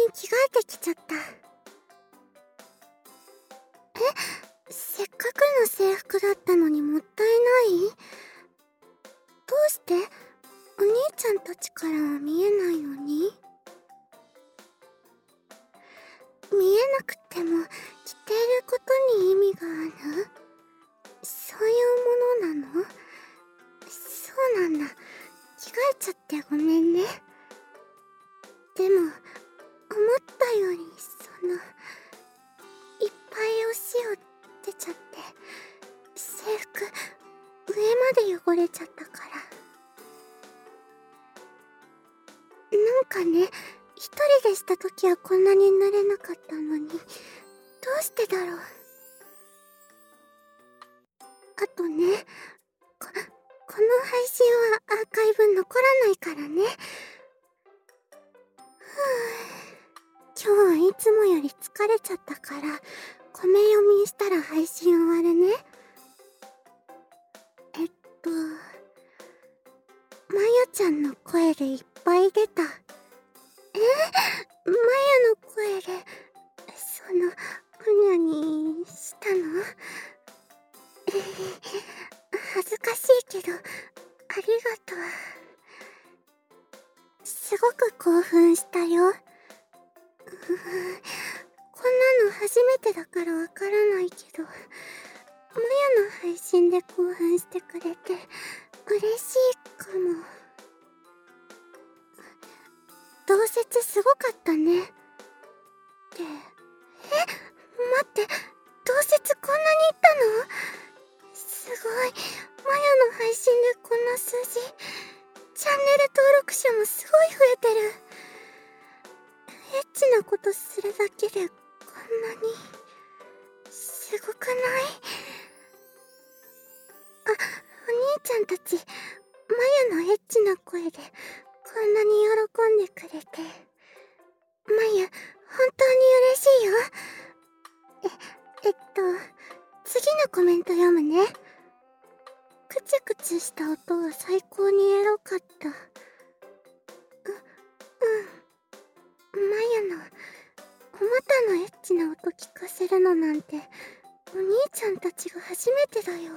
着替えてきちゃった。せっかくの制服だったのにもったいない？どうしてお兄ちゃんたちからは見えないのに？見えなくても着ていることに意味がある？そういうものなの？そうなんだ。着替えちゃってごめんね。でも、思ったよりいっぱいお塩出ちゃって、制服、上まで汚れちゃったから。なんかね、一人でした時はこんなに濡れなかったのに、どうしてだろう。あとね、この配信はアーカイブ残らないからね。今日はいつもより疲れちゃったから、米読みしたら配信終わるね。まやちゃんの声でいっぱい出た。まやの声で、ふにゃにしたの？恥ずかしいけど、ありがとう。すごく興奮したよ。こんなの初めてだからわからないけど、まやの配信で興奮してくれて嬉しいかも。同説すごかったね。って、待って、同説こんなにいったの？すごい、まやの配信でこんな数字。チャンネル登録者もすごい増えてる。エッチなことするだけでこんなにすごくない？お兄ちゃんたち、まやのエッチな声でこんなに喜んでくれて、まや、本当に嬉しいよ。次のコメント読むね。クチュクチュした音は最高にエロかった。まやの、お股のエッチな音聞かせるのなんて、お兄ちゃんたちが初めてだよ。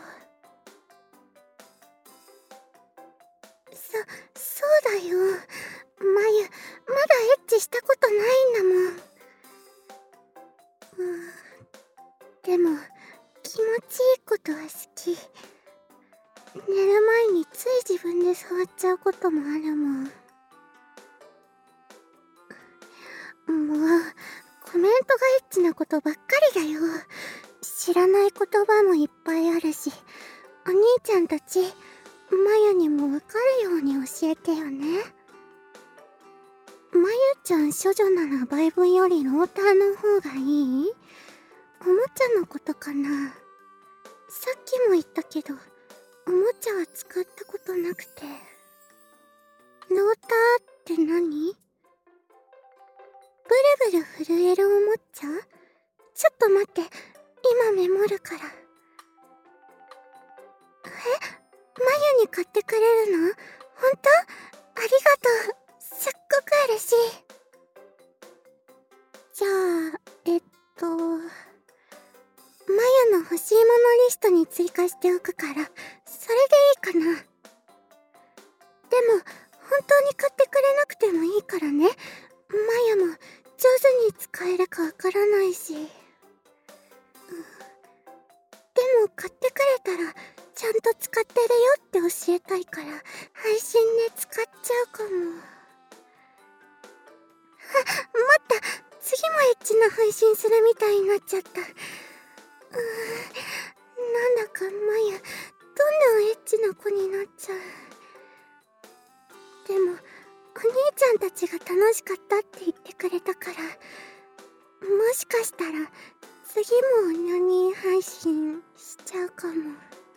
そうだよ。まゆ、まだエッチしたことないんだもん。でも、気持ちいいことは好き。寝る前につい自分で触っちゃうこともあるもん。もう、コメントがエッチなことばっかりだよ。知らない言葉もいっぱいあるし、お兄ちゃんたち、まゆにもわかるように教えてよね。まゆちゃん処女ならバイブよりローターの方がいい？おもちゃのことかな。さっきも言ったけど、おもちゃは使ったことなくて。ローターって何？ブルブル震えるおもちゃ？ちょっと待って、今メモるから。まゆに買ってくれるの？ほんと？ありがとう。すっごく嬉しい。じゃあ、まゆの欲しいものリストに追加しておくから、それでいいかな。でも、本当に買ってくれなくてもいいからね。まゆも上手に使えるかわからないし。でも買ってくれたら、ちゃんと使ってるよって教えたいから、配信で使っちゃうかも。待った、次もエッチな配信するみたいになっちゃった。なんだかまや、どんどんエッチな子になっちゃう。でも、お兄ちゃんたちが楽しかったって言ってくれたから、もしかしたら、次も何配信しちゃうかも。もう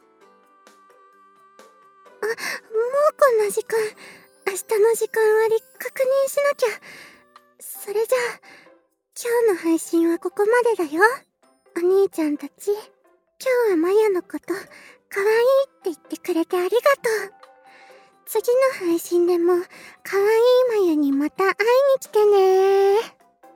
こんな時間、明日の時間割確認しなきゃ。それじゃあ、今日の配信はここまでだよ。お兄ちゃんたち、今日はまやのこと、かわいいって言ってくれてありがとう。次の配信でも、かわいいまゆにまた会いに来てねー。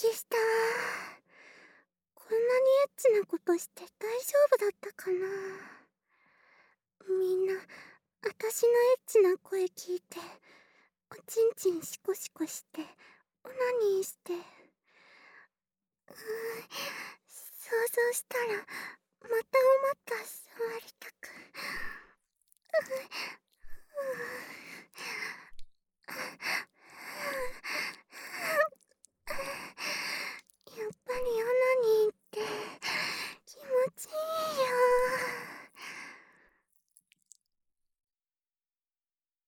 した。こんなにエッチなことして大丈夫だったかな。みんな、私のエッチな声聞いて、おちんちんシコシコして、オナニーして、想像したら、またお股触りたく。やっぱりオナニー